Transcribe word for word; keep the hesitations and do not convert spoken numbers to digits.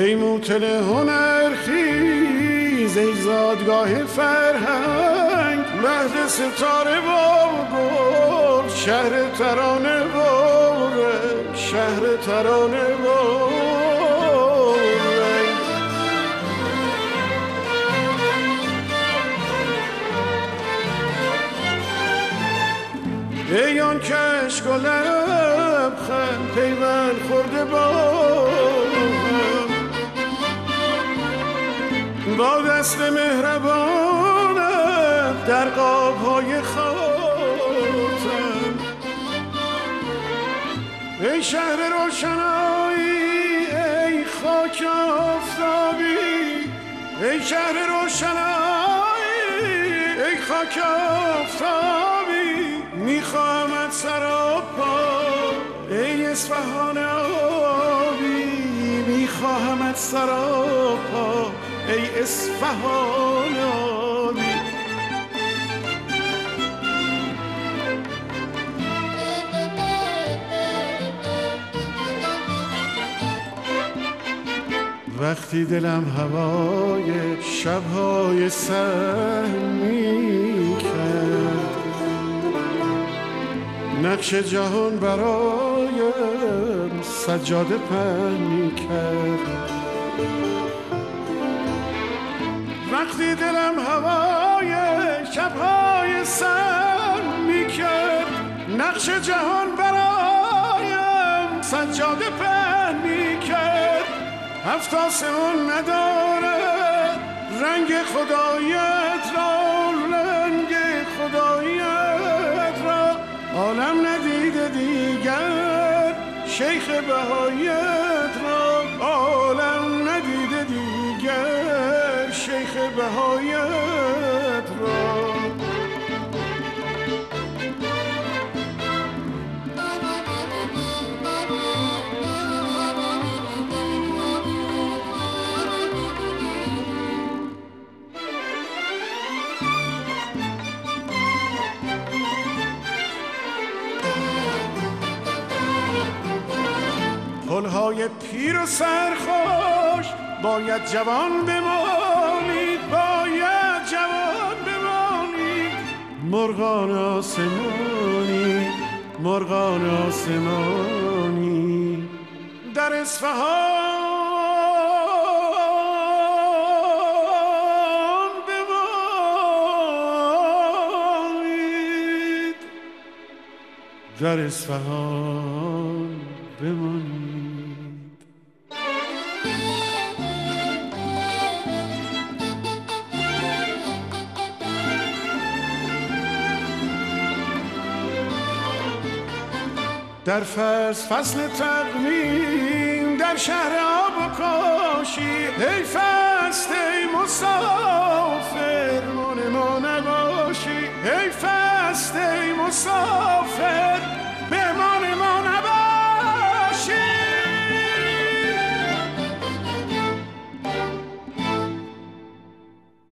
ای موتل هنر خیز، ای زادگاه فرهنگ، مهد ستاره و گل، شهر ترانه و رنگ، شهر ترانه و رنگ. ای آن کشک و لبخند پیوند خورده با هم، با دست مهربانت در قاب‌های خاتم. ای شهر روشنایی، ای خاک آفتابی، ای شهر روشنایی، ای خاک آفتابی، میخواهمت سراپا ای اصفهان آبی، میخواهمت سراپا ای اصفهان آبی. وقتی دلم هوای شبهای سر میکرد، نقش جهان برایم سجاده پهن میکرد. وقتی دلم هوای شبهای سر میکرد، نقش جهان برایم سجاده پهن میکرد. هفت آسمان ندارد رنگ خدایت را، رنگ خدایت را عالم ندیده دیگر، شیخ بهایت را عالم ندیده دیگر، شیخ بهایت را. پلهای پیر و سرخوش باید جوان بمانید، باید جوان بمانید. مرغان آسمانی، مرغان آسمانی در اصفهان بمانید، در اصفهان بمانید. در فرض فصل تقویم در شهر آب و کاشی، ای فست ای مسافر من ما نباشی، ای فست ای مسافر